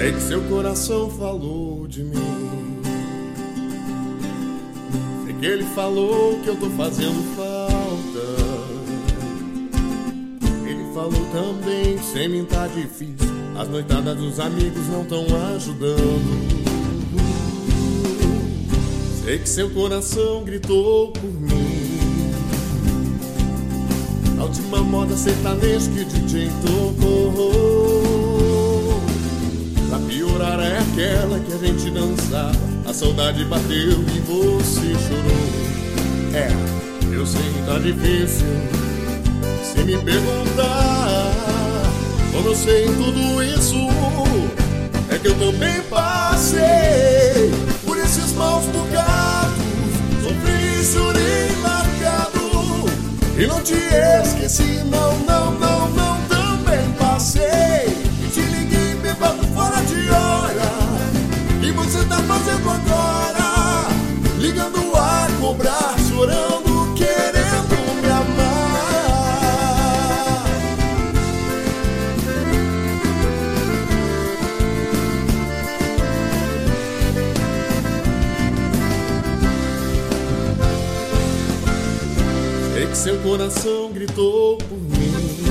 Sei que seu coração falou de mim. Sei que ele falou que eu tô fazendo falta. Ele falou também que sem mim tá difícil. As noitadas dos amigos não tão ajudando. Sei que seu coração gritou por mim. A última moda sertaneja que o DJ tocou. Pra piorar é aquela que a gente dançava. A saudade bateu e você chorou. É, eu sei que tá difícil. Se me perguntar como eu sei tudo isso, é que eu também passei por esses maus bocados. Sofri, chorei, largado e não te esqueci, não, não, não, não. Também passei e te liguei bêbado fora de hora. E você tá fazendo agora? Ligando a cobrar, chorando, querendo me amar. Sei que seu coração gritou por mim.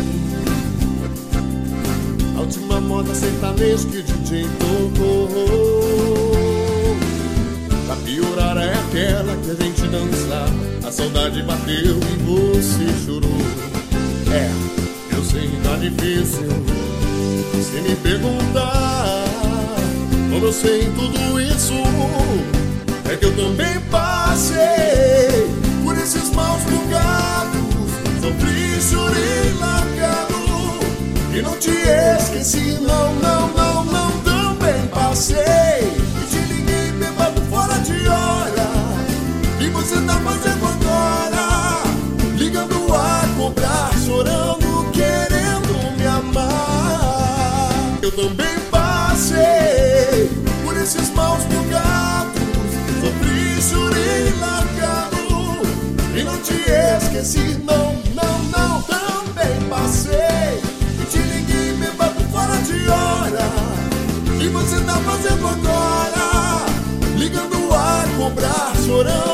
A última moda sertaneja que o DJ tocou. Pra piorar é aquela que a gente dançava. A saudade bateu e você chorou. É, eu sei que tá difícil. Se me perguntar como eu sei tudo isso, é que eu também passei por esses maus bocados. Sofri, chorei, largado e não te esqueci, não, não, não, não. Também passei e te liguei bêbado fora de hora. E você tá fazendo agora? Ligando a cobrar, chorando, querendo me amar. Eu também passei por esses maus bocados. Sofri, chorei, largado e não te esqueci, não, não, não. Também passei e te liguei bêbado fora de hora. E você tá fazendo agora? Ligando a cobrar, chorando.